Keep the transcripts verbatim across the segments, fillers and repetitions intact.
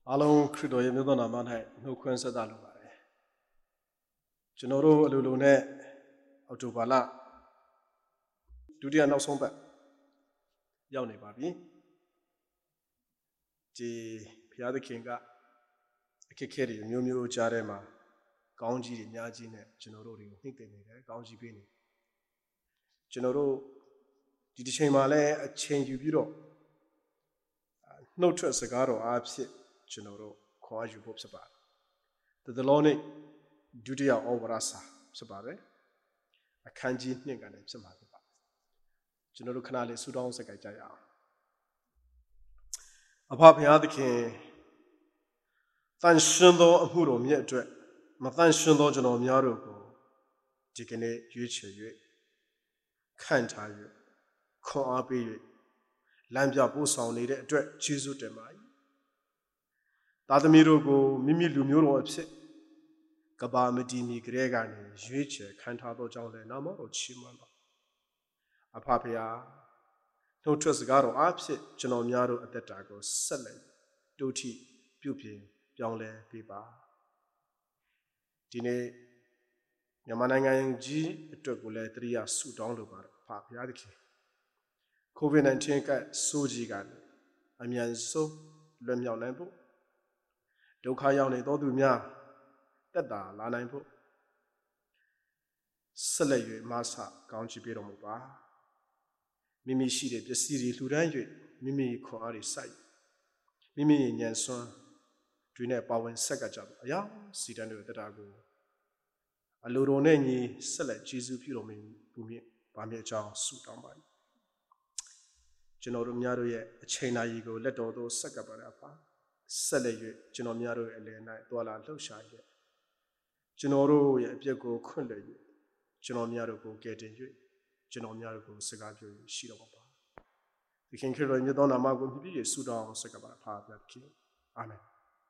အားလုံးခရစ်တော်ရဲ့မြတ်သောနာမ၌နှုတ်ခွန်းဆက်သလိုပါတယ်ကျွန်တော်တို့အလိုလိုနဲ့အောက်တိုဘာလဒုတိယနောက်ဆုံးပတ်ရောက်နေပါပြီဒီဘုရားသခင်ကအခက်အခဲတွေမျိုးမျိုးကြားထဲမှာကောင်းကြီးတွေအများကြီးနဲ့ကျွန်တော်တို့တွေကိုနှိမ့်သိမ့်နေတယ်ကောင်းကြီးပေးနေကျွန်တော်တို့ဒီတစ်ချိန်မှာလည်းအချိန်ယူပြီးတော့နှုတ်ထွက်စကားတော်အားဖြင့်ကျွန်တော်တို့ခေါ်ယူဖို့ဖြစ်ပါတယ်တသလောနေ့ဒုတိယဩဝါဒစာဖြစ်ပါတယ်အခန်းကြီးနှစ်ကနေဖြစ်မှာဖြစ်ပါတယ်ကျွန်တော်တို့ခဏလေးဆုတောင်းစကားကြရအောင်အဖဘုရားသခင်တန်ရှင်သောအမှုတော်မြတ်အတွက်မတန်ရှင်သောကျွန်တော်များတို့ကိုဒီကနေ့ရွေးချယ်၍ခံထား၍ခွန်အားပေး၍လမ်းပြပို့ဆောင်နေတဲ့အတွက်ကျေးဇူးတင်ပါ၏သားသမီးတို့ကိုမိမိလူမျိုးတော်အဖြစ်ကဘာမတီမီကလေးကနေရွေးချယ်ခံထားသောကြောင့်လည်းနာမတော်ချီးမွမ်းပါအဖဖရာနှုတ်ထွက်စကားတော်အားဖြင့်ကျွန်တော်များတို့အသက်တာကိုဆက်လက်တိုးထိပြုပြင်ပြောင်းလဲပေးပါဒီနေ့မြန်မာနိုင်ငံကြီးအတွက်ကိုလည်းတရားဆုတောင်းလိုပါတယ်ဖဖရာသခင်ကိုဗစ် nineteen ကဆိုးကြီးကနေအမြန်ဆုံးလွတ်မြောက်နိုင်ဖို့ဒုက္ခရောက်နေသောသူများတက်တာလာနိုင်ဖို့ဆက်လက်၍မဆကောင်းချီးပေးတော်မူပါမိမိရှိတဲ့ပစ္စည်းတွေလှူဒန်း၍မိမိခွန်အားတွေစိုက်မိမိဉာဏ်စွမ်းတွေနဲ့ပါဝင်ဆက်ကကြပါအရာစီတန်းတွေတက်တာကိုအလိုတော်နဲ့ညီဆက်လက်ကျေးဇူးပြုတော်မူဘူးမြင့်ပါမြတ်အကြောင်းဆုတောင်းပါကျွန်တော်တို့များတို့ရဲ့အချိန်နာရီကိုလက်တော်သို့ဆက်ကပ်ပါရပါဆက်လက်၍ကျွန်တော်များတို့ရဲ့အလယ်၌တွာလာလှုပ်ရှား၍ကျွန်တော်တို့ရဲ့အပြစ်ကိုခွင့်လွှတ်၍ကျွန်တော်များတို့ကိုကယ်တင်၍ကျွန်တော်များတို့ကိုစကားပြော၍ရှိတော်ပါသခင်ခရစ်တော်မြတ်သောနာမကိုမြည်ပြီးဆုတောင်းဆက်ကပ်ပါဖာဘုရားသခင်အာမင်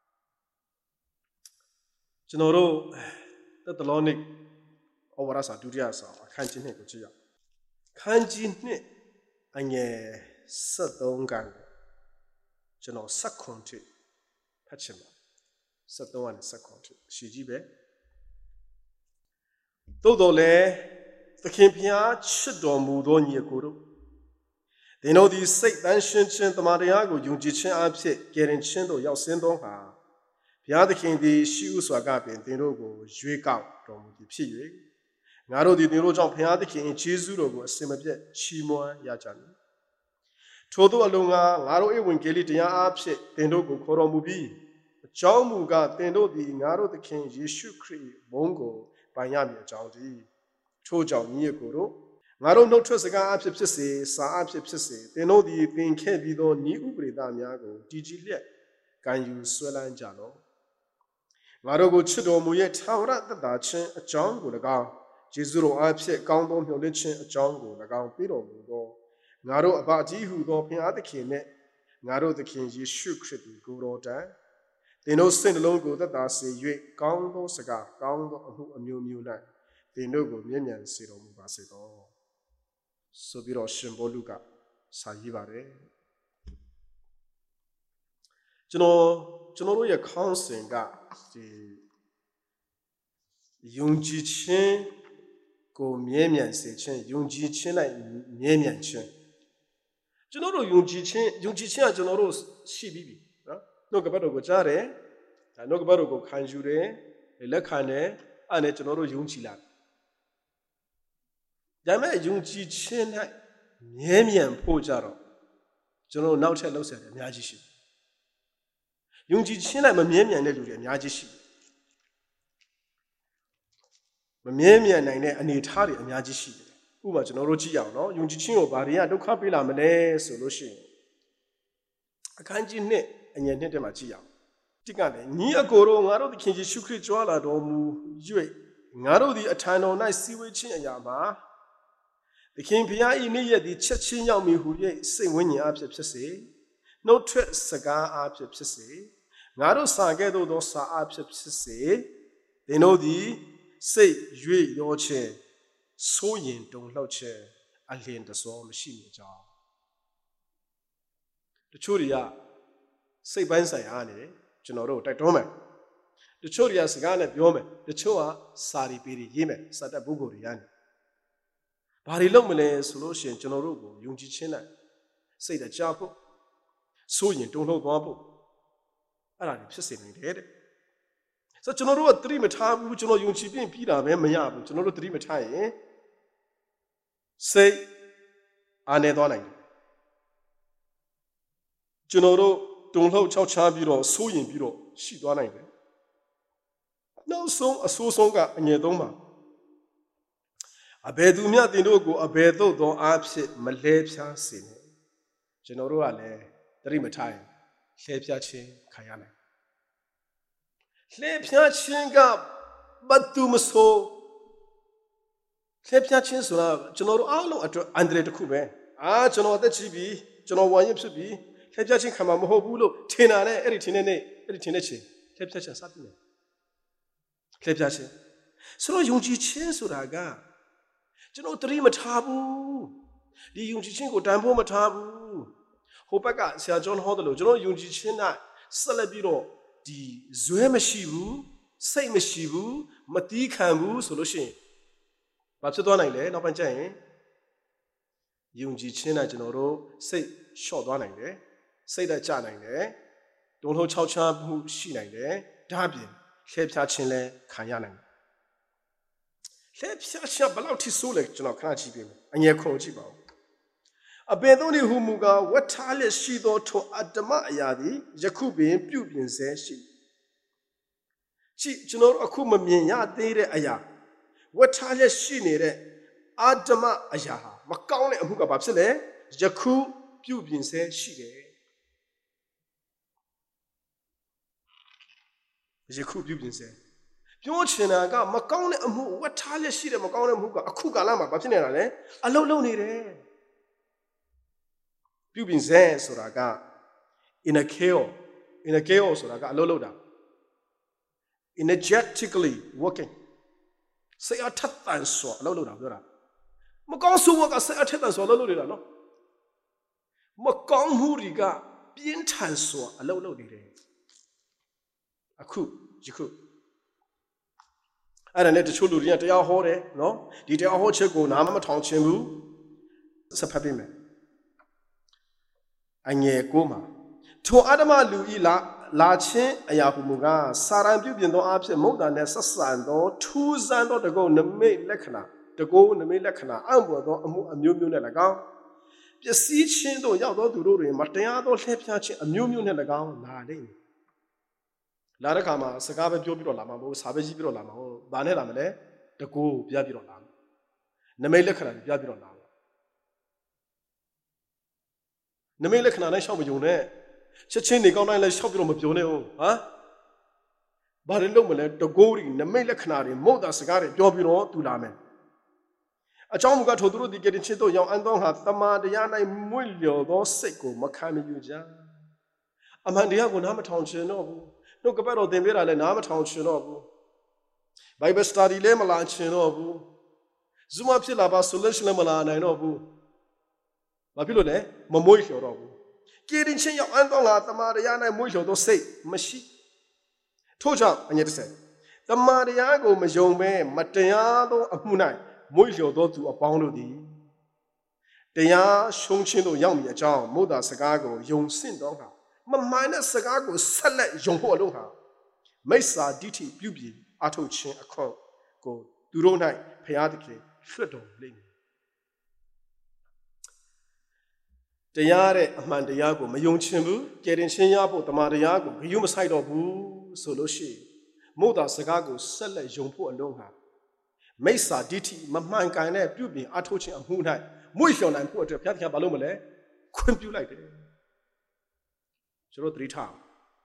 ကျွန်တော်တို့တသလောနိကဩဝါဒစာဒုတိယစာအခန်းကြီးနှစ်ကိုကြည့်ရအောင်ခန်းကြီးနှစ်အငယ်ဆက်သုံးကန်ကျွန်တော်ဆက်ခွန်ထိဖတ်ချင်ပါဆက်သုံးကနေဆက်ခွန်ထိရှည်ကြီးပဲသို့တော်လည်းသခင်ဖျားချစ်တော်မူသောညီအကိုတို့သင်တို့သည်စိတ်တန်ရှင်းခြင်းတမန်တရားကိုယုံကြည်ခြင်းအဖြစ်ကယ်တင်ခြင်းသို့ရောက်ဆင်းသောအခါဘုရားသခင်သည်ရှိဥစွာကပင်သင်တို့ကိုရွေးကောက်တော်မူသည်ဖြစ်၍ငါတို့သည်သင်တို့ကြောင့်ဘုရားသခင်ယေရှုတော်ကိုအစင်မပြတ်ချီးမွမ်းရကြမည်ထို့သောအလုံးငါငါတို့၏ဝင်ကယ်လိတရားအဖြစ်သင်တို့ကိုခေါ်တော်မူပြီးအကြောင်းမူကားသင်တို့သည်ငါတို့သခင်ယေရှုခရစ်ဘုန်းကိုပိုင်ရမည်အကြောင်းတည်းထို့ကြောင့်ညီအကိုတို့ငါတို့နှုတ်ထွက်စကားအဖြစ်ဖြစ်စေစာအဖြစ်ဖြစ်စေသင်တို့သည်သင်ခဲ့ပြီးသောဤဥပဒေသားများကိုတည်ကြည်လျက်ကံယူဆွဲလန်းကြလော့ငါတို့ကိုချစ်တော်မူရဲ့ထာဝရသက်သာခြင်းအကြောင်းကို၎င်းယေရှုတော်အဖြစ်ကောင်းသောမျှော်လင့်ခြင်းအကြောင်းကို၎င်းပေးတော်မူသောငါတို့အဘကြီးဟုသောဘုရားသခင်နှင့်ငါတို့သခင်ယေရှုခရစ်သည်ကိုယ်တော်တိုင်သင်တို့စိတ်နှလုံးကိုသက်သာစေ၍ကောင်းသောစကားကောင်းသောအမှုအမျိုးမျိုး၌သင်တို့ကိုမြင့်မြတ်စေတော်မူပါစေသောဆိုပြီးတော့ရှင်ဘောလူကစာရေးပါတယ်ကျွန်တော်ကျွန်တော်တို့ရဲ့ခေါင်းစဉ်ကဒီယုံကြည်ခြင်းကိုမြဲမြံစေခြင်းယုံကြည်ခြင်း၌မြဲမြံခြင်းကျွန်တော်တို့ယုံကြည်ခြင်းယုံကြည်ခြင်းကကျွန်တော်တို့ရှိပြီးပြီနော်နှုတ်ကပတ်တော်ကိုကြားတယ်ဒါနှုတ်ကပတ်တော်ကိုခံယူတယ်လက်ခံတယ်အဲ့နဲ့ကျွန်တော်တို့ယုံကြည်လာဒါပေမဲ့ယုံကြည်ခြင်း၌မြဲမြံဖို့ကြတော့ကျွန်တော်နောက်ထပ်လောက်ဆက်တယ်အများကြီးရှိတယ်ယုံကြည်ခြင်း၌မမြဲမြံတဲ့လူတွေအများကြီးရှိတယ်မမြဲမြံနိုင်တဲ့အနေအထားတွေအများကြီးရှိတယ်ဥပမာကျွန်တော်တို့ကြည့်အောင်နော်ယုံကြည်ခြင်းကိုဘာတွေကဒုက္ခပေးလာမလဲဆိုလို့ရှိရင်အခန်းကြီးနှစ်အငယ်နှစ်ထဲမှာကြည့်အောင်တိကလည်းညီအကိုတို့ငါတို့သခင်ယေရှုခရစ်ကြွလာတော်မူ၍ငါတို့သည်အထံတော်၌စီဝေးခြင်းအရာမှာသခင်ဘုရား၏နေ့ရက်သည်ချက်ချင်းရောက်မည်ဟု၍စိတ်ဝိညာဉ်အဖြစ်ဖြစ်စေနှုတ်ထွက်စကားအဖြစ်ဖြစ်စေငါတို့စာကဲ့သို့သောစာအဖြစ်ဖြစ်စေသင်တို့သည်စိတ်ရွေ့ရောခြင်းစိုးရင်တုန်လှုပ်ခြင်းအလင်းတစောမရှိနေကြတချို့တွေကစိတ်ပိုင်းဆိုင်ရာနေကျွန်တော်တို့တိုက်တွန်းမယ်တချို့တွေကစကားနဲ့ပြောမယ်တချို့ကစာရီပေတွေရေးမယ်စာတတ်ပုဂ္ဂိုလ်တွေရတယ်ဘာတွေလုပ်မလဲဆိုလို့ရှိရင်ကျွန်တော်တို့ကိုယုံကြည်ခြင်းနဲ့စိတ်တကြဖို့စိုးရင်တုန်လှုပ်သွားဖို့အဲ့ဒါတွေဖြစ်စေနိုင်တယ်တဲ့ဆိုတော့ကျွန်တော်တို့ကသတိမထားဘူးကျွန်တော်ယုံကြည်ပြီးပြီးတာပဲမရဘူးကျွန်တော်တို့သတိမထားရင်စိတ်အားနေသွားနိုင်တယ်ကျွန်တော်တို့တုန်လှုပ်ချောက်ချားပြီးတော့စိုးရင်ပြီးတော့ရှိသွားနိုင်တယ်နောက်ဆုံးအဆိုးဆုံးကအငယ်သုံးပါအဘယ်သူမျှတင်တို့ကိုအဘယ်သို့သောအားဖြင့်မလဲဖြားစေနဲ့ကျွန်တော်တို့ကလည်းသတိမထားရင်လှဲဖြားခြင်းခံရနိုင်လှဲဖြားခြင်းကဘတ်သူမဆိုလှဲဖြားခြင်းဆိုတာကျွန်တော်တို့အားလုံးအတွက်အန္တရာယ်တစ်ခုပဲအာကျွန်တော်အသက်ကြီးပြီကျွန်တော်ဝါရင်ဖြစ်ပြီလှဲဖြားခြင်းခံမှာမဟုတ်ဘူးလို့ထင်တာနဲ့အဲ့ဒီထင်တဲ့နေ့အဲ့ဒီထင်တဲ့ချိန်လှဲဖြားခြင်းစပြီးတယ်လှဲဖြားခြင်းဆိုတော့ယုံကြည်ခြင်းဆိုတာကကျွန်တော်သတိမထားဘူးဒီယုံကြည်ခြင်းကိုတန်ဖိုးမထားဘူးဟိုဘက်ကဆရာကျော်ဟောတယ်လို့ကျွန်တော်ယုံကြည်ခြင်းနဲ့ဆက်လက်ပြီးတော့ဒီဇွဲမရှိဘူးစိတ်မရှိဘူးမတီးခံဘူးဆိုလို့ရှိရင်ဘာဖြစ်သွားနိုင်လဲနောက်ပိုင်းကျရင်ယုံကြည်ခြင်းနဲ့ကျွန်တော်တို့စိတ်လျှော့သွားနိုင်တယ်စိတ်ဓာတ်ကျနိုင်တယ်တုန်လှုပ်ခြောက်ခြားမှုရှိနိုင်တယ်ဒါအပြင်လှဲဖြားခြင်းလည်းခံရနိုင်တယ်လှဲဖြားခြင်းဘယ်လောက်ထိဆိုးလဲကျွန်တော်ခဏကြည့်ပေးမယ်အငယ်ခုံကြည့်ပါဦးအဘယ်သို့နည်းဟုမူကားဝတ်ထားလျက်ရှိသောထိုအတ္တမအရာသည်ယခုပင်ပြုပြင်ဆဲရှိကြည့်ကျွန်တော်အခုမမြင်ရသေးတဲ့အရာဝတ်ထားလျက်ရှိနေတဲ့အတ္တမအရာဟာမကောင်းတဲ့အမှုကဘာဖြစ်လဲယခုပြုပြင်ဆဲရှိတယ်ယခုပြုပြင်ဆဲပြောချင်တာကမကောင်းတဲ့အမှုဝတ်ထားလျက်ရှိတဲ့မကောင်းတဲ့အမှုကအခုကာလမှာဘာဖြစ်နေတာလဲအလုံးလုံးနေတယ်ပြုပြင်ဆဲဆိုတာက in a chaos in a chaos ဆိုတာကအလုံးလုံးတာ energetically working စိတ်အထက်သန်စွာအလုံးလုံးတာပြောတာမကောင်းဆိုးကစိတ်အထက်သန်စွာအလုံးလုံးနေတာနော်မကောင်းမှုတွေကပြင်းထန်စွာအလုံးလုံးနေတယ်အခုယခုအဲ့ဒါနဲ့တချို့လူတွေကတရားဟောတယ်နော်ဒီတရားဟောချက်ကိုနားမထောင်ချင်ဘူးဆက်ဖတ်ပေးမယ်အငယ်ကိုမှာထိုအတ္တမလူဤလာလာချင်းအရာဟုမူကားစာရန်ပြုပြင်သောအဖြစ်မုတ်တာနဲ့ဆက်ဆံသောထူးဆန်းသောတကုတ်နမိတ်လက္ခဏာတကုတ်နမိတ်လက္ခဏာအံ့ဘွယ်သောအမှုအမျိုးမျိုးနဲ့၎င်းပစ္စည်းချင်းတို့ရောက်သောသူတို့တွင်မတရားသောလှည့်ဖြားခြင်းအမျိုးမျိုးနဲ့၎င်းလာလိမ့်မယ်လာတဲ့ခါမှာစကားပဲပြောပြီးတော့လာမှာမဟုတ်စာပဲကြီးပြီးတော့လာမှာဟုတ်ဘာနဲ့လာမလဲတကူပြပြီးတော့လာမှာနမိတ်လက္ခဏာပြပြီးတော့လာမှာနမိတ်လက္ခဏာနဲ့ရှောက်မယုံနဲ့ချက်ချင်းနေကောင်းတိုင်းလည်းရှောက်ပြီးတော့မပြောနဲ့ဟုတ်ဟာဘာတွေလုပ်မလဲတကူတွေနမိတ်လက္ခဏာတွေမဟုတ်တာစကားတွေပြောပြီးတော့သူလာမယ်အကြောင်းမူကားထိုသူတို့ဒီကတိချင်းတို့ရောင်အန်သောဟာတမန်တရား၌မွေ့လျော်သောစိတ်ကိုမခံမယူကြအမှန်တရားကိုနားမထောင်ချင်တော့ဘူးနှုတ်ကပတ်တော်သင်ပေးတာလည်းနားမထောင်ချင်တော့ဘူး Bible study လည်းမလာချင်တော့ဘူး Zoom ဖြစ်လာပါ solution လည်းမလာနိုင်တော့ဘူးဘာဖြစ်လို့လဲမမွေ့လျော်တော့ဘူးကေရင်ချင်းရောက်အန်တော့ငါတမန်တရား၌မွေ့လျော်သောစိတ်မရှိထို့ကြောင့်အငယ်တစ်ဆက်တမန်တရားကိုမယုံဘဲမတရားသောအမှု၌မွေ့လျော်သောသူအပေါင်းတို့သည်တရားရှုံးခြင်းတို့ရောက်မည်အကြောင်းမို့သာစကားကိုယုံစင့်တော့ဟာမမှန်တဲ့စကားကိုဆက်လက်ယုံဖို့အလို့ဟာမိစ္ဆာဒိဋ္ဌိပြုပြီးအထုတ်ခြင်းအခွင့်ကိုသူတို့၌ဖျားသခင်လွှတ်တော်လိမ့်မယ်တရားတဲ့အမှန်တရားကိုမယုံချင်ဘူးကြည်တင်ခြင်းရဖို့တမန်တရားကိုဂရုမစိုက်တော့ဘူးဆိုလို့ရှိရင်မို့သာစကားကိုဆက်လက်ယုံဖို့အလို့ဟာမိစ္ဆာဒိဋ္ဌိမမှန်ကန်တဲ့ပြုပြီးအထုတ်ခြင်းအမှု၌မွေ့လျော်နိုင်ဖို့အတွက်ဘုရားသခင်ဘာလို့မလဲခွင့်ပြုလိုက်တယ်ကျွန်တော်သတိထား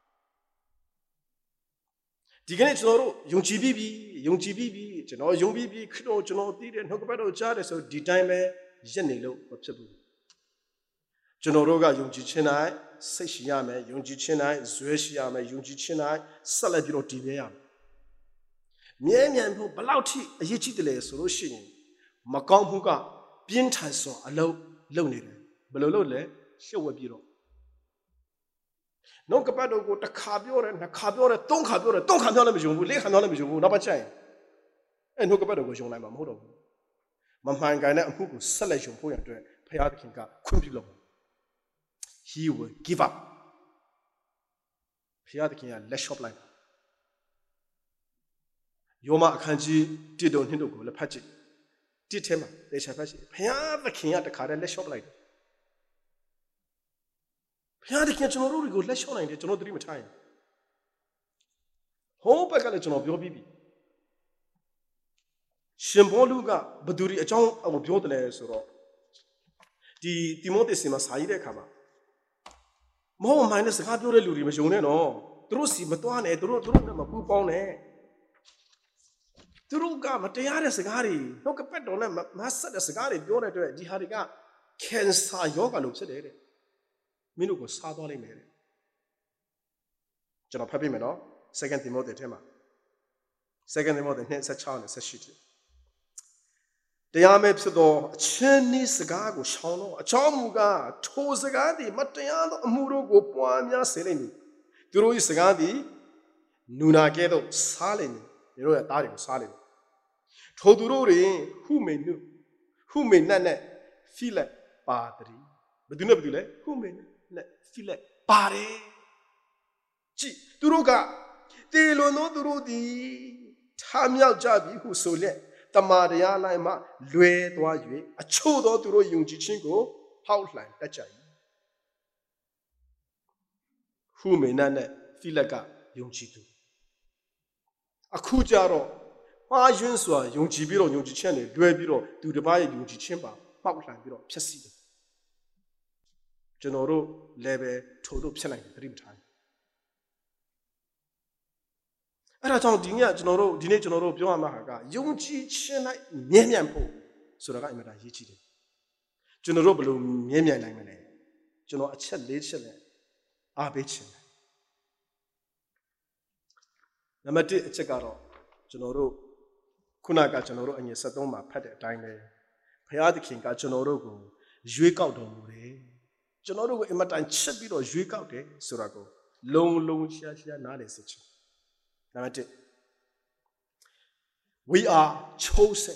ဒီကနေ့ကျွန်တော်တို့ယုံကြည်ပြီးပြီယုံကြည်ပြီးပြီကျွန်တော်ယုံပြီးပြီခရစ်တော်ကျွန်တော်သိတယ်နှုတ်ကပတ်တော်ကြားတယ်ဆိုဒီတိုင်းပဲရက်နေလို့မဖြစ်ဘူးကျွန်တော်တို့ကယုံကြည်ခြင်း၌စိတ်ရှိရမယ်ယုံကြည်ခြင်း၌ဇွဲရှိရမယ်ယုံကြည်ခြင်း၌ဆက်လက်ပြီးတော့တည်မြဲရမယ်မြဲမြံဖို့ဘယ်လောက်ထိအရေးကြီးတယ်လဲဆိုလို့ရှိရင်မကောင်းမှုကပြင်းထန်စွာအလုံးလုံနေတယ်ဘယ်လိုလုပ်လဲရှုပ်ဝက်ပြီးတော့နောက်ကပတ်တော့ကိုတစ်ခါပြောတယ်နှစ်ခါပြောတယ်သုံးခါပြောတယ်သုံးခါပြောလည်းမယုံဘူးလေးခါပြောလည်းမယုံဘူးနောက်ပတ်ချက်ရင်အဲ့နောက်ကပတ်တော့ကိုယုံနိုင်မှာမဟုတ်တော့ဘူးမမှန်ကန်တဲ့အမှုကိုဆက်လက်ယုံဖို့ရတဲ့ဘုရားသခင်ကခွင့်ပြုလို့ he will give up ဘုရားသခင်ကလက်လျှော့လိုက်ယောမအခန်းကြီးတစ်တော်နှစ်တော်ကိုလည်းဖတ်ကြည့်တစ်ထဲမှာတေချာဖတ်ကြည့်ဘုရားသခင်ကတခါတည်းလက်လျှော့လိုက်တယ်ဘုရားသခင်ကျွန်တော်တို့ကိုလက်လျှော့နိုင်တယ်ကျွန်တော်သတိမထားရင်ဟောဘက်ကလည်းကျွန်တော်ပြောပြီးပြီရှင်ဘောလူကဘသူတွေအကြောင်းအပြောတယ်လဲဆိုတော့ဒီတိမောသေစီမှာစာရေးတဲ့အခါမှာမဟုတ်မှန်တဲ့စကားပြောတဲ့လူတွေမယုံနဲ့နော်သူတို့စီမတွားနဲ့သူတို့သူတို့နဲ့မပူပေါင်းနဲ့သူတို့ကမတရားတဲ့စကားတွေနှုတ်ကပတ်တော်နဲ့မဆက်တဲ့စကားတွေပြောတဲ့အတွက်ဒီဟာတွေကကင်ဆာယောဂါလို့ဖြစ်တယ်တဲ့မင်းတို့ကိုစားသွားလိုက်မယ်တဲ့ကျွန်တော်ဖတ်ပြမယ်နော် Second Timothy ထဲမှာ Second Timothy နှစ်ဆက်ချောင်းနဲ့ဆက်ရှိတယ်တရားမဲ့ဖြစ်သောအချင်းနည်းစကားကိုရှောင်တော့အကြောင်းမူကားထိုစကားသည်မတရားသောအမှုတို့ကိုပွားများစေလိမ့်မည်သူတို့၏စကားသည်နူနာကဲ့သို့စားလိမ့်မည်သူတို့ရဲ့သားတွေကိုစားလိမ့်မည်ထိုသူတို့တွင်ဟုမေနုဟုမေနတ်နဲ့ဖိလက်ပါတည်းဘယ်သူနဲ့ဘယ်သူလဲဟုမေနတ်နဲ့ဖိလက်ပါတယ်ကြည့်သူတို့ကတေလွန်သောသူတို့သည်ထားမြောက်ကြပြီဟုဆိုလျက်တမာတရားလိုက်မှလွဲသွား၍အချို့သောသူတို့ယုံကြည်ခြင်းကိုဟောက်လှန်တတ်ကြ၏ဟုမေနတ်နဲ့ဖိလက်ကယုံကြည်သူအခုကြတော့မှားယွင်းစွာယုံကြည်ပြီးတော့ယုံကြည်ခြင်းနဲ့လွဲပြီးတော့သူတစ်ပါးရဲ့ယုံကြည်ခြင်းပါဟောက်လှန်ပြီးတော့ဖျက်ဆီးတယ်ကျွန်တော်တို့လည်းပဲထို့တို့ဖြစ်နိုင်တယ်သတိမထားဘူးအဲ့ဒါကြောင့်ဒီနေ့ကျွန်တော်တို့ဒီနေ့ကျွန်တော်တို့ပြောရမှာကယုံကြည်ခြင်း၌မြဲမြံဖို့ဆိုတာကအင်မတန်ရေးကြီးတယ်ကျွန်တော်တို့ဘယ်လိုမြဲမြံနိုင်မလဲကျွန်တော်အချက်လေးချက်နဲ့အားပေးခြင်းနံပါတ်တစ်အချက်ကတော့ကျွန်တော်တို့ခုနကကျွန်တော်တို့အငယ်ဆက်သုံးမှာဖတ်တဲ့အတိုင်းပဲဘုရားသခင်ကကျွန်တော်တို့ကိုရွေးကောက်တော်မူတယ်ကျွန်တော်တို့ကိုအင်မတန်ချစ်ပြီးတော့ရွေးကောက်တယ်ဆိုတာကိုလုံလုံရှားရှားနားလည်စေချင်Number two, we are chosen.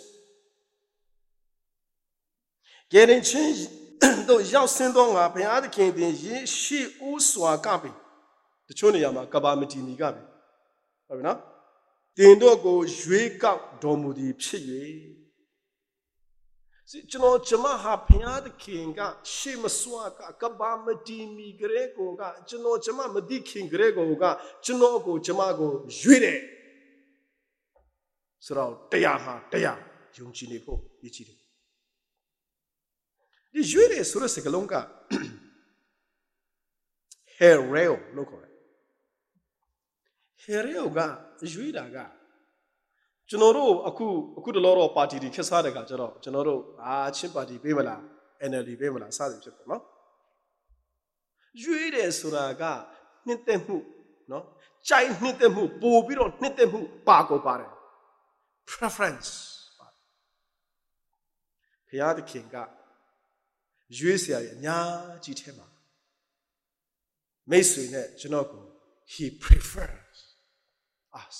Getting change, though young sendong up, and other king, ye she also a gabi. The Chonayama, Kabamiti Nigabi. Have you not? The Indogo, Jwake out, Domudi, Pshi. See, Jono Jamaha, Piada King, got Shimaswaka, Kabamati, Migrego, got Jono Jamamadi King Grego, got Jonogo, Jamago, Jude. So, Dayaha, Daya, Junchinipo, Ichidi. The Jude is sort of Segalonga. Hereo, local. Hereo, got Juida, got. ကျွန်တော်တို့အခုအခုတလောတော့ပါတီတွေခက်စားတဲ့ခါကျတော့ကျွန်တော်တို့အာချင်းပါတီပေးမလား N L D ပေးမလားစသည်ဖြစ်ပေါ့နော်ရွေးတယ်ဆိုတာကနှစ်သက်မှုနော်ကြိုက်နှစ်သက်မှုပို့ပြီးတော့နှစ်သက်မှုပါကိုပါတယ် preference ပါဘုရားသခင်ကရွေးစရာအများကြီးထဲမှာမိတ်ဆွေနဲ့ကျွန်တော်ကို he prefers us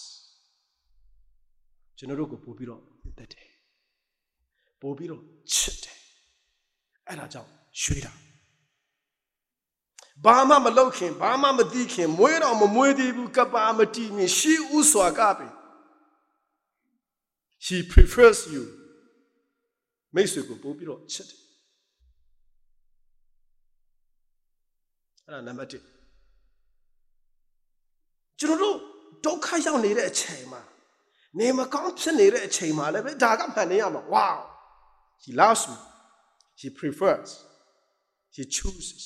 ကျွန်တော်တို့ကိုပို့ပြီးတော့တက်တယ်ပို့ပြီးတော့ချစ်တယ်အဲ့ဒါကြောင့်ရွှေ့တာဘာမှမလုပ်ခင်ဘာမှမသိခင်မွေးတော့မမွေးသေးဘူးကပါမတီးမြင်ရှိဥစွာကပဲ he prefers you မိတ်ဆွေကိုပို့ပြီးတော့ချစ်တယ်အဲ့ဒါနံပါတ်တစ်ကျွန်တော်တို့ဒုက္ခရောက်နေတဲ့အချိန်မှာနေမကောင်းဖြစ်နေတဲ့အချိန်မှာလည်းပဲဒါကမှန်နေရမှာ wow he loves me he prefers he chooses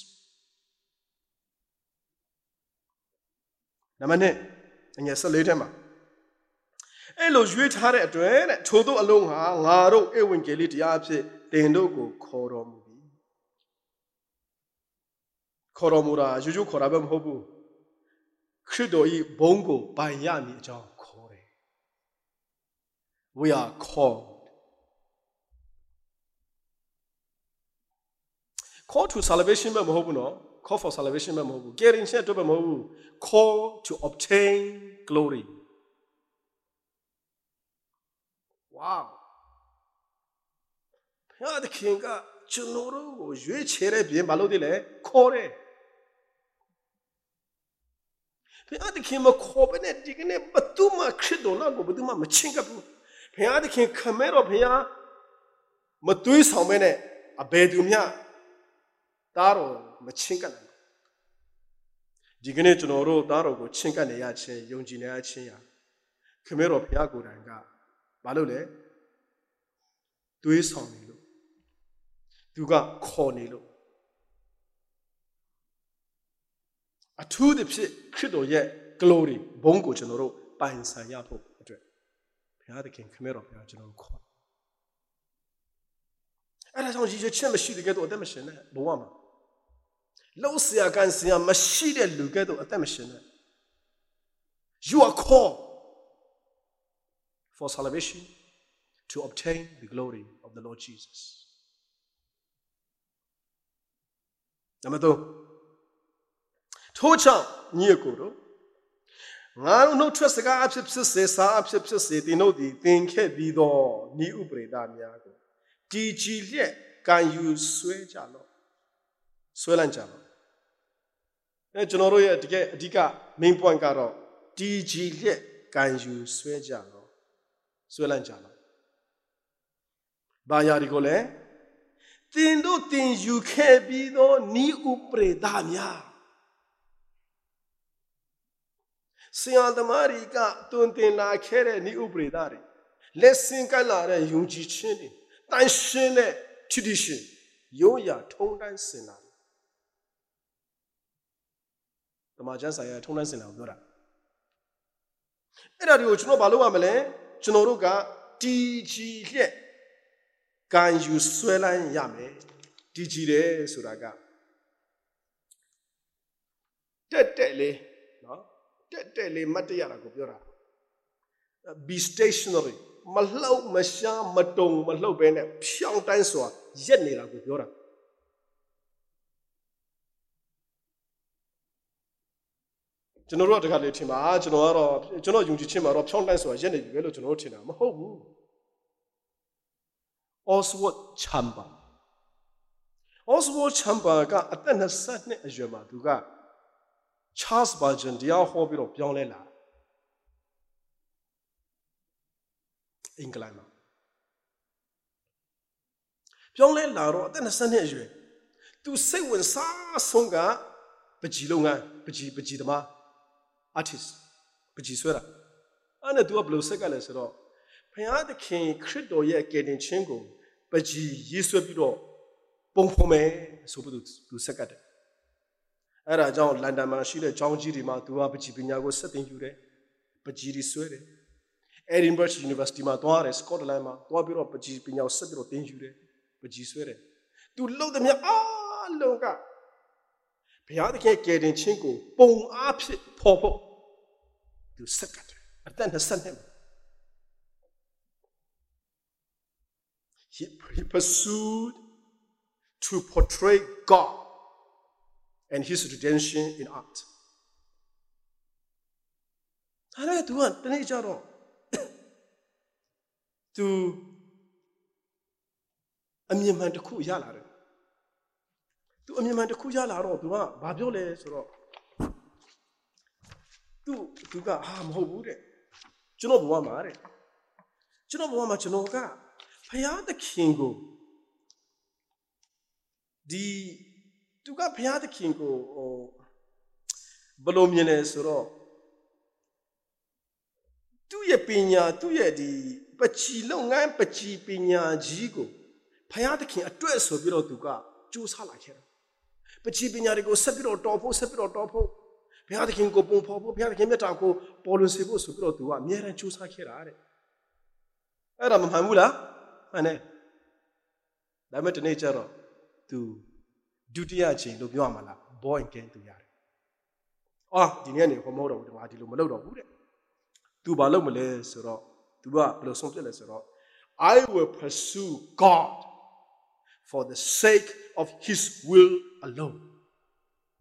နံပါတ်နှစ်အငယ်ဆက်လေးထဲမှာအဲ့လိုရွေးထားတဲ့အတွက်တဲ့ထို့သောအလုံးဟာငါတို့ဧဝံဂေလိတရားအဖြစ်တင်တို့ကိုခေါ်တော်မူပြီခေါ်တော်မူတာရိုးရိုးခေါ်တာပဲမဟုတ်ဘူးခရစ်တော်၏ဘုန်းကိုပိုင်ရမည်အကြောင်းWe are called. Called to salvation, but no. call for salvation ပဲမဟုတ်ဘူး ကယ်တင်ခြင်းအတွက်ပဲမဟုတ်ဘူး call to obtain glory wow ဘုရားသခင်ကကျွန်တော်တို့ကိုရွေးချယ်တဲ့ပြင်မလုပ်သေးလေခေါ်တယ်ဘုရားသခင်မခေါ်ဘဲနဲ့ဒီကနေ့ဘသူမှခရစ်တော်လောက်ကိုဘသူမှမချင့်ကပ်ဘူးဘုရားသခင်ခမဲတော်ဘုရားမတွေးဆောင်မဲနဲ့အဘယ်သူမျှတားတော်မချင့်ကပ်နိုင်ဒီကနေ့ကျွန်တော်တို့တားတော်ကိုချင့်ကပ်နေရခြင်းယုံကြည်နေရခြင်းရာခမဲတော်ဘုရားကိုယ်တိုင်ကဘာလို့လဲတွေးဆောင်နေလို့သူကခေါ်နေလို့အထူးသဖြင့်ခရစ်တော်ရဲ့ glory ဘုန်းကိုကျွန်တော်တို့ပိုင်ဆိုင်ရဖို့အတွက်ဘုရားသခင်ခမဲတော်ဘုရားကျွန်တော်တို့ခေါ်အဲ့ဒါကြောင့်ရည်ရွယ်ချက်မရှိတဲ့ကဲတော့အသက်မရှင်နဲ့ဘဝမှာလုံးစရာကန်စရာမရှိတဲ့လူကဲတော့အသက်မရှင်နဲ့ you are called for salvation to obtain the glory of the Lord Jesus number two ထို့ကြောင့်ညီအကိုတို့ငါတို့နှုတ်ထွက်စကားအဖြစ်ဖြစ်စေစာအဖြစ်ဖြစ်စေသင်တို့သည်သင်ခဲ့ပြီးသောဤဥပရိသများကိုတည်ကြည်လျက်ကံယူဆွဲကြလော့ဆွဲလန့်ကြလော့အဲကျွန်တော်တို့ရဲ့တကယ်အဓိက main point ကတော့တည်ကြည်လျက်ကံယူဆွဲကြလော့ဆွဲလန့်ကြလော့ဘာယာဒီကိုလဲသင်တို့သင်ယူခဲ့ပြီးသောဤဥပရိသများဆရာသမားတွေကတွင်တင်လာခဲ့တဲ့ဤဥပရိသတွေလက်ဆင့်ကပ်လာတဲ့ယုံကြည်ခြင်းတွေတန်ရှင်းတဲ့ tradition ရိုးရာထုံးတမ်းစင်လာတယ်။တမန်ကျမ်းစာရဲ့ထုံးတမ်းစင်လာကိုပြောတာအဲ့ဒါတွေကိုကျွန်တော်ဘာလုပ်ရမလဲကျွန်တော်တို့ကတည်ကြည်လျက်ကံယူဆွဲလန်းရမယ်တည်ကြည်တယ်ဆိုတာကတက်တက်လေးနော်တက်တက်လေးမတ်တရတာကိုပြောတာ be stationary မလှုပ်မရှားမတုံမလှုပ်ပဲနဲ့ဖြောင်းတိုင်းစွာရက်နေတာကိုပြောတာကျွန်တော်တို့ကတခါလေထင်ပါကျွန်တော်ကတော့ကျွန်တော်ယုံကြည်ခြင်းမှာတော့ဖြောင်းတိုင်းစွာရက်နေပြီပဲလို့ကျွန်တော်တို့ထင်တာမဟုတ်ဘူး Oswald Chamba Oswald Chamba ကအသက်၂၂အရွယ်မှာသူက Charles Spurgeon တရားဟောပြီးတော့ပြောင်းလဲလာအင်္ဂလန်မှာပြောင်းလဲလာတော့အသက်၂၂အရွယ်သူစိတ်ဝင်စားဆုံးကပကြီးလုပ်ငန်းပကြီးပကြီးသမား artist ပကြီးဆွဲတာအဲ့နဲ့သူကဘယ်လိုဆက်ကလဲဆိုတော့ဘုရားသခင်ခရစ်တော်ရဲ့ကယ်တင်ခြင်းကိုပကြီးရေးဆွဲပြီးတော့ပုံဖော်မယ်ဆိုပြီးသူဆက်ကတယ်အဲ့ဒါကြောင့်လန်ဒန်မှာရှိတဲ့ကျောင်းကြီးတွေမှာသူကပကြီးပညာကိုဆက်သင်ယူတယ်ပကြီးတွေဆွဲတယ် Edinburgh University မှာသွားတယ် Scotland မှာသွားပြီးတော့ပကြီးပညာကိုဆက်ပြီးတော့သင်ယူတယ်ပကြီးဆွဲတယ်သူလှုပ်တဲ့မြအားလုံးကဘုရားသခင်ကယ်တင်ခြင်းကိုပုံအားဖြင့်ဖော်ဖို့သူဆက်ကတယ်အသက်၂၂နှစ် He, he pursued to portray God and his redemption in art. အဲ့ဒါသူကတနေ့ကျတော့သူအမြင်မှန်တစ်ခုရလာတယ်သူအမြင်မှန်တစ်ခုရလာတော့သူကဘာပြောလဲဆိုတော့သူသူကဟာမဟုတ်ဘူးတဲ့ကျွန်တော်ဘဝမှာတဲ့ကျွန်တော်ဘဝမှာကျွန်တော်ကဘုရားသခင်ကိုဒီသူကဘုရားသခင်ကိုဟိုဘယ်လိုမြင်လဲဆိုတော့သူ့ရဲ့ပညာသူ့ရဲ့ဒီပချီလုပ်ငန်းပချီပညာကြီးကိုဘုရားသခင်အတွက်ဆိုပြီးတော့သူကကြိုးစားလာခဲ့တာပချီပညာတွေကိုဆက်ပြီးတော့တော်ဖို့ဆက်ပြီးတော့တော်ဖို့ဘုရားသခင်ကိုပုံဖော်ဖို့ဘုရားသခင်မြတ်တာကိုပေါ်လွင်စေဖို့ဆိုပြီးတော့သူကအမြဲတမ်းကြိုးစားခဲ့တာတဲ့အဲ့ဒါမမှန်ဘူးလားမှန်တယ်ဒါပေမဲ့ဒီနေ့ကျတော့သူဒုတိယအချိန်လို့ပြောရမှာလား boy again သူရတယ်အော်ဒီနေ့ကနေဟောမဟုတ်တော့ဘူးဒီမှာဒီလိုမလုပ်တော့ဘူးတဲ့သူဘာလုပ်မလဲဆိုတော့သူကဘယ်လိုဆုံးဖြတ်လဲဆိုတော့ I will pursue God for the sake of his will alone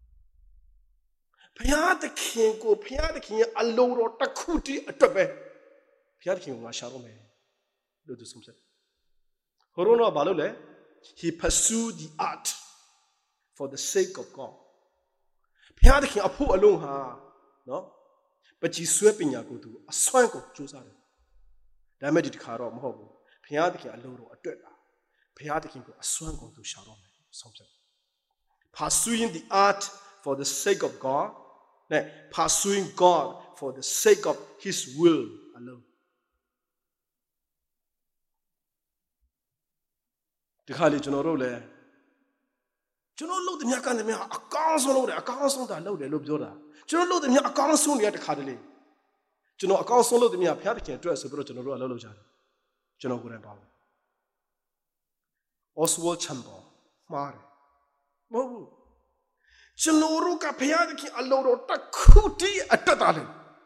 ဖျားသခင်ကိုဖျားသခင်ရဲ့အလိုတော်တစ်ခုတည်းအတွက်ပဲဖျားသခင်ကိုငါရှာတော့မယ်လို့သူဆုံးဖြတ်ဟိုတော့ဘာလို့လဲ he pursued the art for the sake of God ဖျားသခင်အဖို့အလုံးဟာနော်ပကြီးဆွဲပညာကိုသူအစွမ်းကိုကြိုးစားတယ်ဒါပေမဲ့ဒီတစ်ခါတော့မဟုတ်ဘူးဖျားသခင်အလိုတော်အတွက်လားဖျားသခင်ကိုအစွမ်းကိုသူရှာတော့မယ်ဆုံးဖြတ် pursuing the art for the sake of God နဲ့ pursuing God for the sake of his will alone ဒီခါလေးကျွန်တော်တို့လည်းကျွန်တော်လုပ်တဲ့မြတ်ကနေမြတ်အကောင်းဆုံးလုပ်တယ်အကောင်းဆုံးတာလုပ်တယ်လို့ပြောတာကျွန်တော်လုပ်တဲ့မြတ်အကောင်းဆုံးတွေကတခါတလေကျွန်တော်အကောင်းဆုံးလုပ်တဲ့မြတ်ဖျားသခင်အတွက်ဆိုပြီးတော့ကျွန်တော်တို့အလုပ်လုပ်ကြတယ်ကျွန်တော်ကိုယ်တိုင်ပါဘူး Oswald Chambers မှားတယ်မဟုတ်ဘူးကျွန်တော်တို့ကဖျားသခင်အလုပ်တော်တစ်ခုတည်းအတက်တာလေ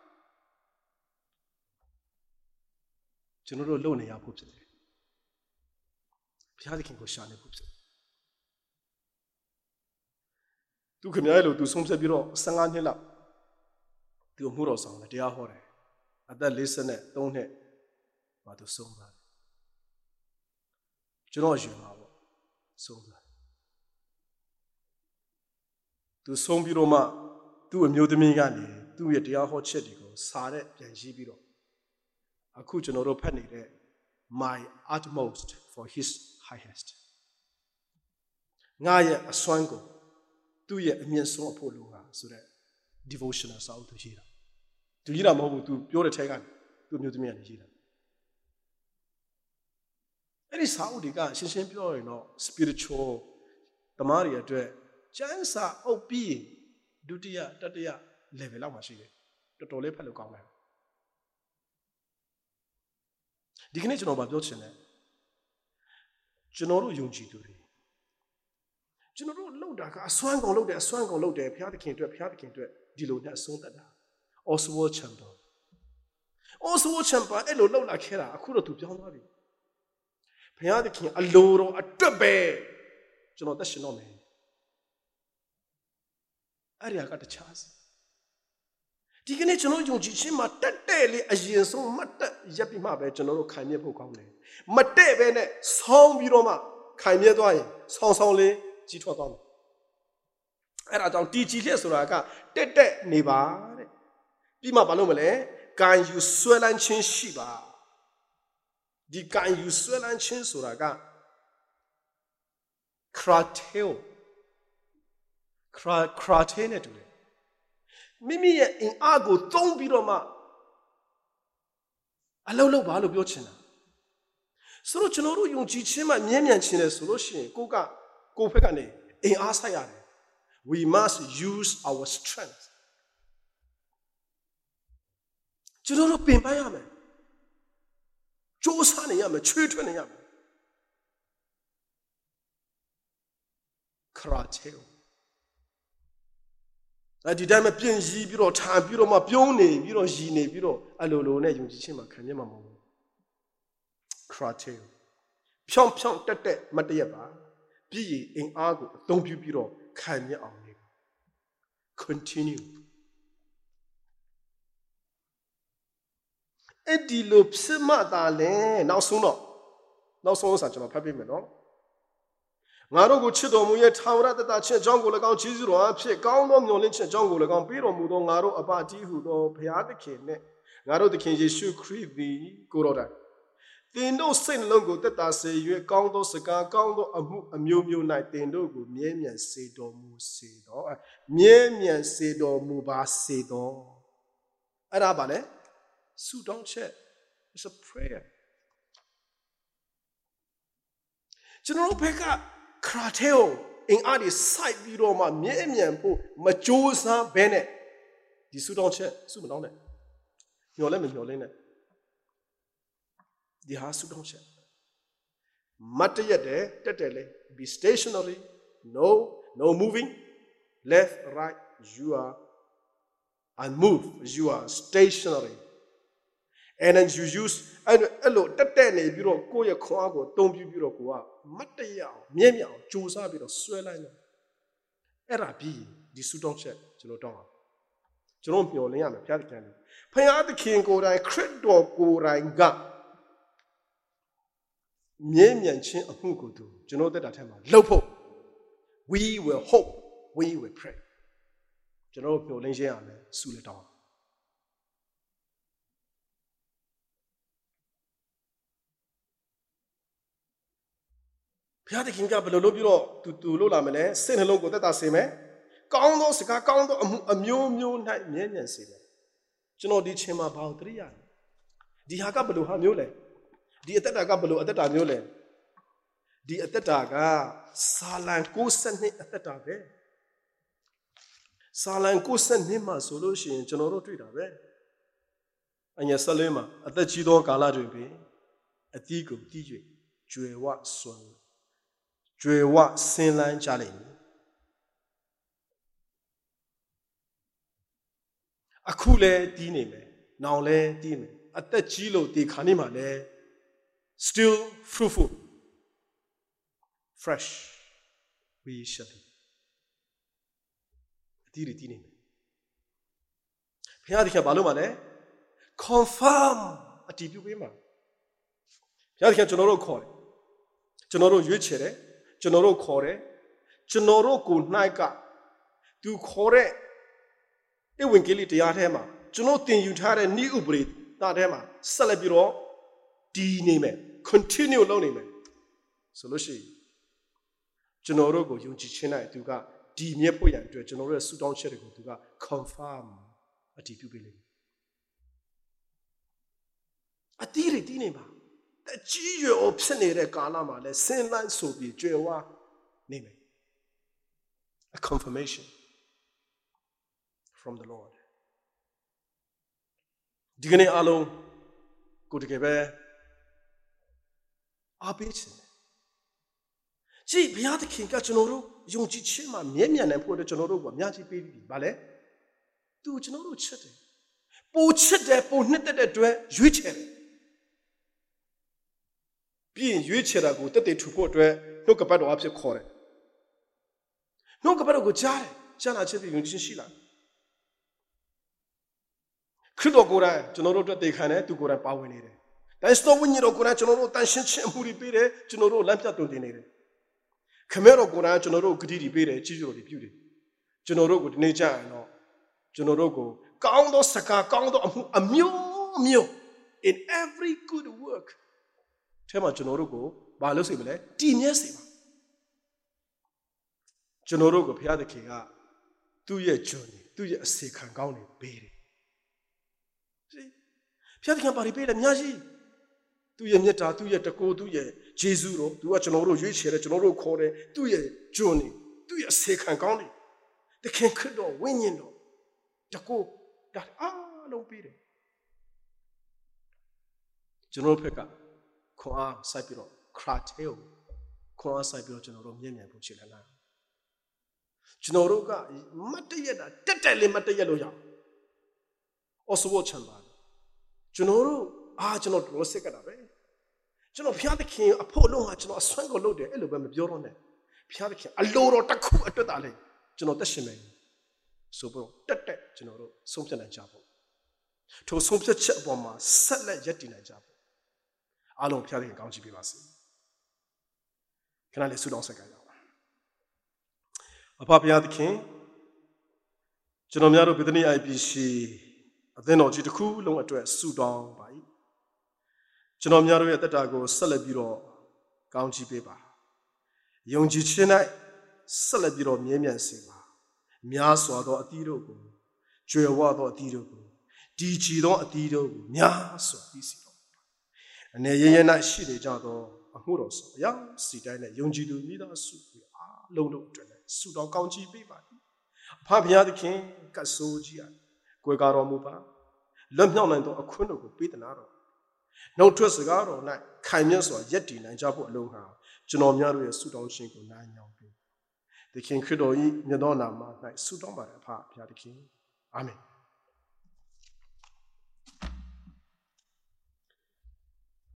ကျွန်တော်တို့လုပ်နေရဖို့ဖြစ်တယ်ဖျားသခင်ကိုရှာနေဖို့ဖြစ်တယ်သူခင်ဗျားလို့သူဆုံးဖြတ်ပြီးတော့ဆယ်ငါနှစ်လောက်သူမှုတော်ဆောင်တယ်တရားဟောတယ်အသက်လေးဆယ်နဲ့သုံးနှစ်မှာသူဆုံးသွားတယ်ကျွန်တော်ရှင်မှာပေါ့ဆုံးသွားတယ်သူဆုံးပြီးတော့မှသူ့အမျိုးသမီးကနေသူ့ရဲ့တရားဟောချက်တွေကိုစာတဲ့ပြန်ရေးပြီးတော့အခုကျွန်တော်တို့ဖတ်နေတဲ့ my utmost for his highest ငါရဲ့အစွမ်းကိုသူ့ရဲ့အမြင့်ဆုံးအဖို့လိုဟာဆိုတဲ့ devotional စာအုပ်သူရေးတာသူရေးတာမဟုတ်ဘူးသူပြောတဲ့ထဲကနေသူ့မျိုးသမီးကနေရေးတာအဲ့ဒီစာအုပ်တွေကရှင်းရှင်းပြောရင်တော့ spiritual တမားတွေအတွက်ကျမ်းစာအုပ်ပြီးဒုတိယတတိယ level လောက်မှာရှိတယ်တော်တော်လေးဖတ်လို့ကောင်းတယ်ဒီကနေ့ကျွန်တော်ဗာပြောချင်တယ်ကျွန်တော်တို့ယုံကြည်သူတွေကျွန်တော်တို့လှုပ်တာကအစွမ်းကုန်လှုပ်တယ်အစွမ်းကုန်လှုပ်တယ်ဘုရားသခင်အတွက်ဘုရားသခင်အတွက်ဒီလိုနဲ့အဆုံးသတ်တာ Oswald Chambers Oswald Chambers အဲ့လိုလှုပ်လာခဲ့တာအခုတော့သူပြောင်းသွားပြီဘုရားသခင်အလိုတော်အတွက်ပဲကျွန်တော်သက်ရှင်တော့မယ်အဲ့ဒီကတခြားစီဒီကနေ့ကျွန်တော်ယုံကြည်ခြင်းမှာတက်တဲ့လေအရင်ဆုံးမတ်တက်ရပ်ပြီးမှပဲကျွန်တော်တို့ခိုင်မြဲဖို့ကောင်းတယ်မတဲ့ပဲနဲ့ဆောင်းပြီးတော့မှခိုင်မြဲသွားရင်ဆောင်းဆောင်းလေးကြီးထွားသွားမယ်အဲ့ဒါကြောင့်တီကြီးလက်ဆိုတာကတက်တက်နေပါတဲ့ပြီးမှဘာလို့မလဲကံယူဆွဲလန်းခြင်းရှိပါဒီကံယူဆွဲလန်းခြင်းဆိုတာက kratel kratel နဲ့တူတယ်မိမိရဲ့အင်အားကိုသုံးပြီးတော့မှအလုံးလုံးပါလို့ပြောချင်တာဆိုတော့ကျွန်တော်တို့ယုံကြည်ခြင်းမှာမြဲမြံခြင်းလဲဆိုလို့ရှိရင်ကိုကကိုဖက်ကနေအင်အားဆိုင်ရတယ် we must use our strength ကျွန်တော်တို့ပင်ပန်းရမယ်ကြိုးစားနေရမယ်ချွေးထွက်နေရမယ် kratelဒီတိုင်းမှာပြင်ရည်ပြီးတော့ထားပြီးတော့မှပြုံးနေပြီးတော့ရည်နေပြီးတော့အလိုလိုနဲ့ယုံကြည်ခြင်းမှာခံရမှာမဟုတ်ဘူး kratel ဖြောင်းဖြောင်းတက်တက်မတရက်ပါပြည်ရင်အင်အားကိုအသုံးပြုပြီးတော့ခံရအောင်နေပါ continue အဲ့ဒီလိုဖြစ်မှသာလဲနောက်ဆုံးတော့နောက်ဆုံးစာကျွန်တော်ဖတ်ပေးမယ်နော်ငါတို့ကိုချစ်တော်မူရဲ့ထာဝရတတချစ်အကြောင်းကို၎င်းကျေးဇူးတော်အဖြစ်ကောင်းသောမျှော်လင့်ခြင်းအကြောင်းကို၎င်းပေးတော်မူသောငါတို့အဘတည်းဟုသောဘုရားသခင်နှင့်ငါတို့သခင်ယေရှုခရစ်သည်ကိုတော်တိုင်သင်တို့စိတ်နှလုံးကိုသက်သာစေ၍ကောင်းသောစကားကောင်းသောအမှုအမျိုးမျိုး၌သင်တို့ကိုမြဲမြံစေတော်မူစေတော်မြဲမြံစေတော်မူပါစေတော်အဲ့ဒါပါလေဆုတောင်းချက် it's a prayer ကျွန်တော်တို့ဘက်ကkratel အင်အားတွေစိုက်ပြီးတော့မှမြဲမြံဖို့မကြိုးစားဘဲနဲ့ဒီဆုတောင်းချက်ဆုမတောင်းနဲ့ညှော်လဲမညှော်လဲနဲ့ဒီဟာဆုတောင်းချက်မတ်တရက်တဲ့တက်တယ်လေ be stationary no no moving left right you are unmoved you are stationary and then you use အဲ့လိုတက်တက်နေပြီးတော့ကိုယ့်ရဲ့ခွန်အားကိုတုံးပြပြီးတော့ကိုကမတ်တရအောင်မြဲမြံအောင်ကြိုးစားပြီးတော့ဆွဲလိုက်တယ်အဲ့ဒါပြီးဒီဆုတောင်းချက်ကျွန်တော်တောင်းအောင်ကျွန်တော်မျှော်လင့်ရမယ်ဘုရားသခင်လေဘုရားသခင်ကိုယ်တိုင်ခရစ်တော်ကိုယ်တိုင်ကမြဲမြံခြင်းအမှုကိုသူကျွန်တော်တက်တာထဲမှာလှုပ်ဖို့ we will hope we will pray ကျွန်တော်မျှော်လင့်ခြင်းရမယ်ဆုလက်တောင်းဘုရားသခင်ကဘယ်လိုလုပ်ပြီးတော့သူသူလုပ်လာမလဲစိတ်နှလုံးကိုသက်သာစေမယ်ကောင်းသောစကားကောင်းသောအမှုအမျိုးမျိုး၌မြဲမြံစေမယ်ကျွန်တော်ဒီချိန်မှာဘာလို့တရိယာဒီဟာကဘယ်လိုဟာမျိုးလဲဒီအသက်တာကဘယ်လိုအသက်တာမျိုးလဲဒီအသက်တာကစာလံကိုးဆယ်နှစ်အသက်တာပဲစာလံကိုးဆယ်နှစ်မှာဆိုလို့ရှိရင်ကျွန်တော်တို့တွေ့တာပဲအငယ်ဆယ်လေးမှာအသက်ကြီးသောကာလတွင်ပင်အသီးကိုတီး၍ကြွယ်ဝစွန်ကြွယ်ဝဆင်းလန်းကြလိမ့်မည်အခုလဲတီးနေမယ်နောင်လဲတီးမယ်အသက်ကြီးလို့ဒီခါနေမှာလဲ still fruitful fresh we shall be အတီးတွေတီးနေမယ်ဘုရားသခင်ဘာလို့မှာလဲ confirm အတည်ပြုပေးမှာဘုရားသခင်ကျွန်တော်တို့ခေါ်တယ်ကျွန်တော်တို့ရွေးချယ်တယ်ကျွန်တော်တို့ခေါ်တယ်ကျွန်တော်တို့ကို၌ကသူခေါ်တဲ့ဧဝံဂေလိတရားထဲမှာကျွန်တော်သင်ယူထားတဲ့နိဥပရိသထဲမှာဆက်လက်ပြီးတော့တည်နေမယ် continue လုပ်နေမယ်ဆိုလို့ရှိရင်ကျွန်တော်တို့ကိုယုံကြည်ခြင်းနဲ့သူကဒီမြဲဖို့ရန်အတွက်ကျွန်တော်တို့ရဲ့ဆုတောင်းချက်တွေကိုသူက confirm အတည်ပြုပေးလိမ့်မယ်အတီးတွေတည်နေပါအကြီးရွယ်ဖြစ်နေတဲ့ကာလမှာလဲဆင်းလန်းဆိုပြီးကြွယ်ဝနေမယ် a confirmation from the Lord ဒီကနေ့အားလုံးကိုတကယ်ပဲအားပေးခြင်းကြည့်ဘုရားသခင်ကကျွန်တော်တို့ယုံကြည်ခြင်းမှာမြဲမြံနိုင်ဖို့အတွက်ကျွန်တော်တို့ကအများကြီးပေးပြီဗါလဲသူကျွန်တော်တို့ချစ်တယ်ပိုချစ်တယ်ပိုနှစ်သက်တဲ့အတွက်ရွေးချယ်တယ်ပြီးရင်ရွေးချယ်တာကိုတက်တက်ထူဖို့အတွက်နှုတ်ကပတ်တော်အဖြစ်ခေါ်တယ်နှုတ်ကပတ်တော်ကိုကြားတယ်ကြားလာခြင်းဖြင့်ယုံကြည်ခြင်းရှိလာခရစ်တော်ကိုယ်တိုင်ကျွန်တော်တို့အတွက်တည်ခံတယ်သူကိုယ်တိုင်ပါဝင်နေတယ်ဒါစတော်ဝိညာဉ်တော်ကိုယ်တိုင်ကျွန်တော်တို့တန်ရှင်းခြင်းအမှုတွေပေးတယ်ကျွန်တော်တို့လမ်းပြတုံတင်နေတယ်ခမဲတော်ကိုယ်တိုင်ကျွန်တော်တို့ဂတိတွေပေးတယ်ကြီးကျယ်တော်တွေပြုတယ်ကျွန်တော်တို့ကိုဒီနေ့ကြာရင်တော့ကျွန်တော်တို့ကိုကောင်းသောစကားကောင်းသောအမှုအမျိုးမျိုး in every good work ထဲမှာကျွန်တော်တို့ကိုဘာလို့စေမလဲတည်မြဲစေပါကျွန်တော်တို့ကိုဘုရားသခင်ကသူ့ရဲ့ဂျွန်သူ့ရဲ့အစေခံကောင်းတွေပေးတယ်ဘုရားသခင်ပါရီပေးတယ်အများကြီးသူ့ရဲ့မြတ်တာသူ့ရဲ့တကူသူ့ရဲ့ဂျေဇုတော်သူကကျွန်တော်တို့ရွေးချယ်တယ်ကျွန်တော်တို့ခေါ်တယ်သူ့ရဲ့ဂျွန်သူ့ရဲ့အစေခံကောင်းတွေသခင်ခရစ်တော်ဝိညာဉ်တော်တကူဒါအားလုံးပေးတယ်ကျွန်တော်တို့ဘက်ကခွန်အားစိုက်ပြီးတော့ခရာထဲကိုခွန်အားစိုက်ပြီးတော့ကျွန်တော်တို့မြင့်မြတ်ဖို့ခြေလှမ်းလာကျွန်တော်တို့ကမတ်တရက်တာတက်တက်လေးမတ်တရက်လို့ရအောင်အော်စဝတ်ချမ်းပါကျွန်တော်တို့အားကျွန်တော်တို့စက်ကတာပဲကျွန်တော်ဘုရားသခင်အဖို့လုံးဟာကျွန်တော်အဆွမ်းကိုလုပ်တယ်အဲ့လိုပဲမပြောတော့နဲ့ဘုရားသခင်အလိုတော်တစ်ခုအတွက်တာလေကျွန်တော်တက်ရှင်မယ်ဆိုတော့တက်တက်ကျွန်တော်တို့ဆုံးဖြတ်နိုင်ကြဖို့ထိုဆုံးဖြတ်ချက်အပေါ်မှာဆက်လက်ရည်တည်နိုင်ကြဖို့အားလုံးဘုရားသခင်ကောင်းချီးပေးပါစေခဏလေးဆုတောင်းဆက်ကြရအောင်အဖဘုရားသခင်ကျွန်တော်များတို့ဗေဒနီ အိုင် ပီ စီ အသင်းတော်ကြီးတစ်ခုလုံးအတွက်ဆုတောင်းပါ၏ကျွန်တော်များတို့ရဲ့တက်တာကိုဆက်လက်ပြီးတော့ကောင်းချီးပေးပါယုံကြည်ခြင်း၌ဆက်လက်ပြီးတော့မြဲမြံစေပါများစွာသောအသီးတို့ကိုကြွယ်ဝသောအသီးတို့ကိုဒီချီသောအသီးတို့ကိုများစွာပြီးစီတော်အနေရရ၌ရှိနေကြသောအမှုတော်ဆိုအရာစီတိုင်းနဲ့ယုံကြည်သူမိသားစုအားလုံးတို့အတွက်ဆုတောင်းကောင်းချီးပေးပါအဖဘုရားသခင်ကဆိုးကြီးအားကိုယ်ကားတော်မူပါလွတ်မြောက်နိုင်သောအခွင့်တော်ကိုပေးသနာတော်နှုတ်ထွက်စကားတော်၌ခိုင်မြဲစွာယက်တည်နိုင်ကြဖို့အလုံးဟာကျွန်တော်များတို့ရဲ့ဆုတောင်းခြင်းကိုနားညောင်းပေးသခင်ခရစ်တော်၏မြတ်သောနာမ၌ဆုတောင်းပါတယ်အဖဘုရားသခင်အာမင်